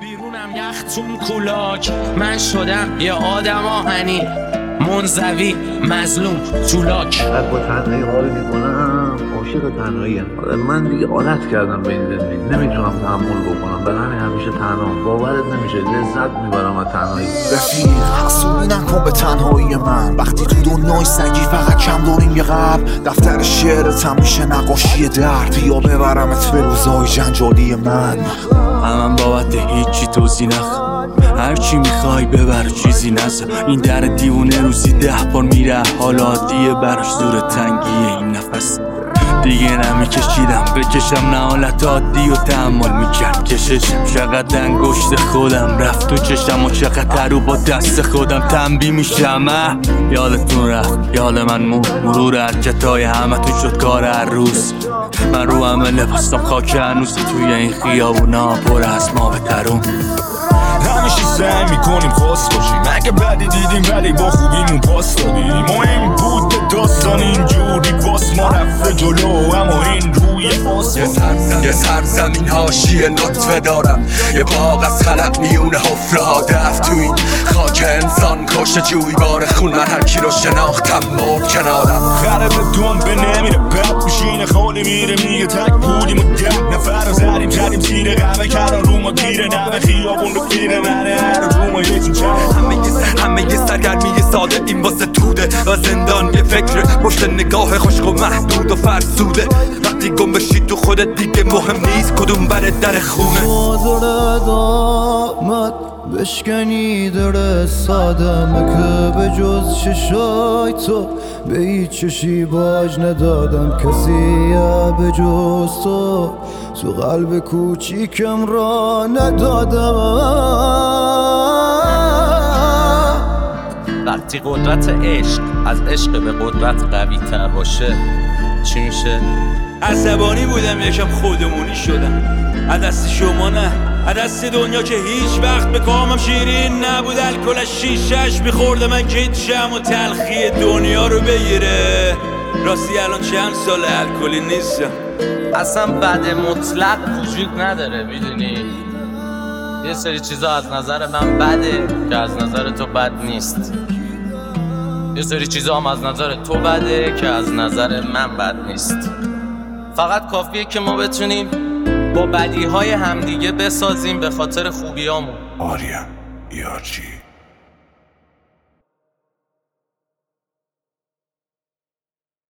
بیرونم یختون کولاک، من شدم یه آدم آهنی، منزوی مظلوم تولاک. با تنهایی حال میکنم، عاشق تنهاییم. من دیگه عادت کردم به این زندگی، نمیتونم تحمل بکنم، برای همین همیشه تنهام. باورت نمیشه لذت میبرم از تنهایی. رفیق حسودی نکن به تنهایی من، وقتی تو دنیای سگی فقط کم داریم یه قبل. دفتر شعرت همیشه نقاشی درد، بیا ببرمت به روزای جنجالی من بابت هیچی توضیح نخواه، هرچی میخوای ببر چیزی نزا. این در دیوونه روزی 10 بار میره، حالا عادیه براش زور تنگیه این نفس. دیگه نمیکشیدم بکشم، نه حالت عادی و تحمل میکرد کششم. چقدر انگشت خودم رفت تو چشم و چقدر رو با دست خودم تنبیه میشم. یادتون رفت یاد من مرور حرکتای همه تو شد کار هر روز. من رو همه لباستم خاک هنوز، توی این خیابونا پر از ما بترون. همیشه سعی میکنیم خاص باشیم، اگه بدی دیدیم ولی با خوبیمون پاس دادیم. مهم بود داستان اینجوری باس ما رفته جلو، اما این روی باس. یه سرزمین حاشیه نطفه دارم، یه باغ از خلق میونه حفره ها دفت. تو این خاک انسان کشته جویبار خون، من هر کی رو شناختم مرد کنارم. خره به دنبه نمیره بد میشینه خالی میره، میگه تک بودیم و 10 نفر رو زدیم کردیم زیر قهوه کران رو ما گیره نمه خیابون رو گیره منه هر رو ما یکیم همه یه سرگرمی ساده این واسه توده و زندان یه فکر پشت نگاه خشک و محدود و فرسوده. وقتی گم بشی تو خودت دیگه مهم نیست کدوم بر در خونه. مادر دامت بشکنی در سادمه که به جز چشای تو به هیچ چشی باج ندادم کسی به جز تو قلب کوچیکم را ندادم. وقتی قدرت عشق از عشق به قدرت قوی تر باشه چی میشه؟ عصبانی بودم یکم خودمونی شدم، از دست شما نه، از دست دنیا که هیچ وقت به کامم شیرین نبود. الکل شیشش میخورده من کیتشم و تلخی دنیا رو بگیره. راستی الان چند سال الکلی نیستم. اصلا بد مطلق وجود نداره میدونی، یه سری چیزا از نظر من بده که از نظر تو بد نیست، یه سری چیزا هم از نظر تو بده که از نظر من بد نیست. فقط کافیه که ما بتونیم با بدیهای همدیگه بسازیم به خاطر خوبیامون. آریا یارچی